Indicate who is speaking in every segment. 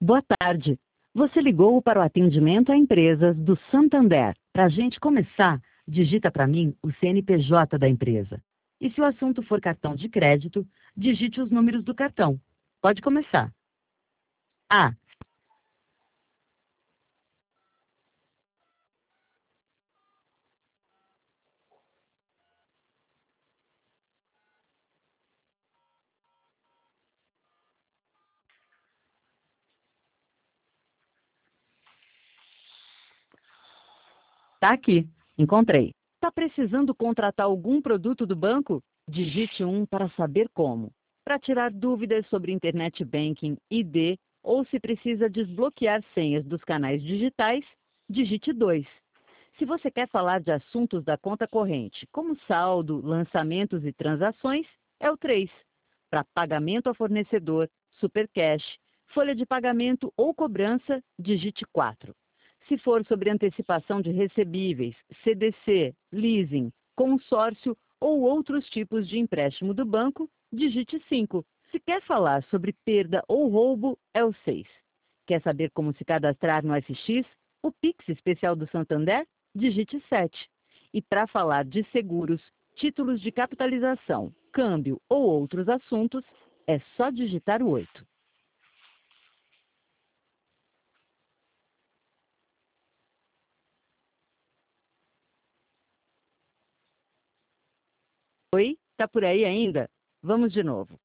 Speaker 1: Boa tarde. Você ligou para o atendimento a empresas do Santander. Para a gente começar, digita para mim o CNPJ da empresa. E se o assunto for cartão de crédito, digite os números do cartão. Pode começar. A. Tá aqui. Encontrei. Está precisando contratar algum produto do banco? Digite 1 para saber como. Para tirar dúvidas sobre Internet Banking, ID ou se precisa desbloquear senhas dos canais digitais, digite 2. Se você quer falar de assuntos da conta corrente, como saldo, lançamentos e transações, é o 3. Para pagamento a fornecedor, Supercash, folha de pagamento ou cobrança, digite 4. Se for sobre antecipação de recebíveis, CDC, leasing, consórcio ou outros tipos de empréstimo do banco, digite 5. Se quer falar sobre perda ou roubo, é o 6. Quer saber como se cadastrar no FX, o Pix especial do Santander? Digite 7. E para falar de seguros, títulos de capitalização, câmbio ou outros assuntos, é só digitar o 8. Oi? Tá por aí ainda? Vamos de novo.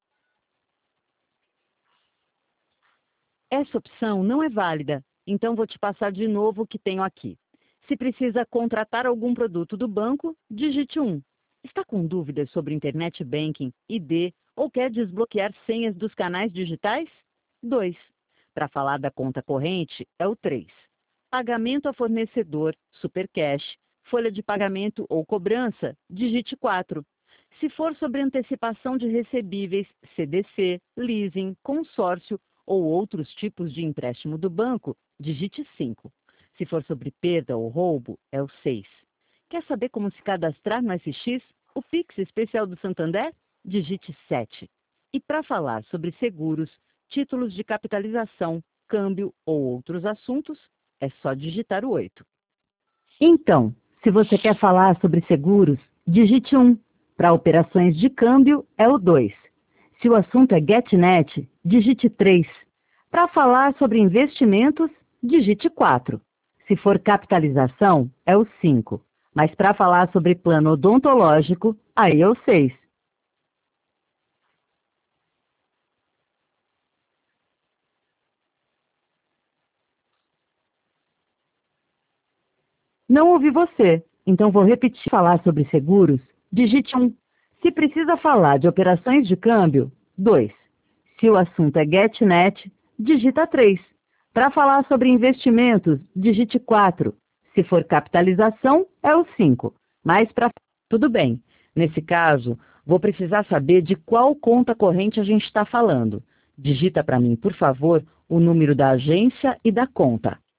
Speaker 1: Essa opção não é válida, então vou te passar de novo o que tenho aqui. Se precisa contratar algum produto do banco, digite 1. Está com dúvidas sobre Internet Banking, ID ou quer desbloquear senhas dos canais digitais? 2. Para falar da conta corrente, é o 3. Pagamento a fornecedor, Supercash, folha de pagamento ou cobrança, digite 4. Se for sobre antecipação de recebíveis, CDC, leasing, consórcio ou outros tipos de empréstimo do banco, digite 5. Se for sobre perda ou roubo, é o 6. Quer saber como se cadastrar no FX? O Pix especial do Santander? Digite 7. E para falar sobre seguros, títulos de capitalização, câmbio ou outros assuntos, é só digitar o 8. Então, se você quer falar sobre seguros, digite 1. Para operações de câmbio, é o 2. Se o assunto é GetNet, digite 3. Para falar sobre investimentos, digite 4. Se for capitalização, é o 5. Mas para falar sobre plano odontológico, aí é o 6. Não ouvi você, então vou repetir. Falar sobre seguros, digite 1. Se precisa falar de operações de câmbio, 2. Se o assunto é GetNet, digita 3. Para falar sobre investimentos, digite 4. Se for capitalização, é o 5. Mas para... Tudo bem. Nesse caso, vou precisar saber de qual conta corrente a gente está falando. Digita para mim, por favor, o número da agência e da conta.